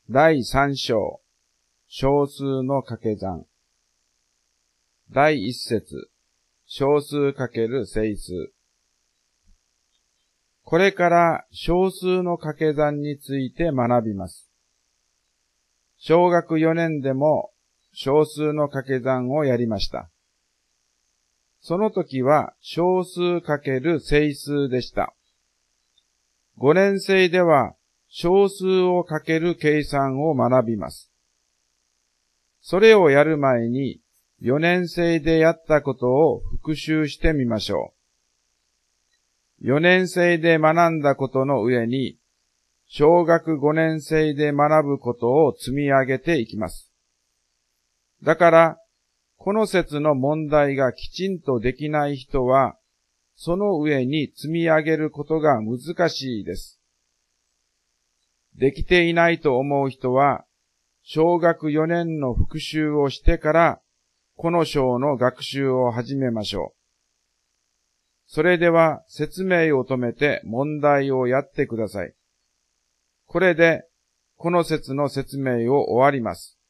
第3章、小数の掛け算。第1節、小数×整数。これから小数の掛け算について学びます。小学4年でも小数の掛け算をやりました。その時は小数×整数でした。5年生では小数をかける計算を学びます。それをやる前に4年生でやったことを復習してみましょう。4年生で学んだことの上に、小学5年生で学ぶことを積み上げていきます。だから、この節の問題がきちんとできない人は、その上に積み上げることが難しいです。できていないと思う人は、小学4年の復習をしてから、この章の学習を始めましょう。それでは説明を止めて問題をやってください。これで、この節の説明を終わります。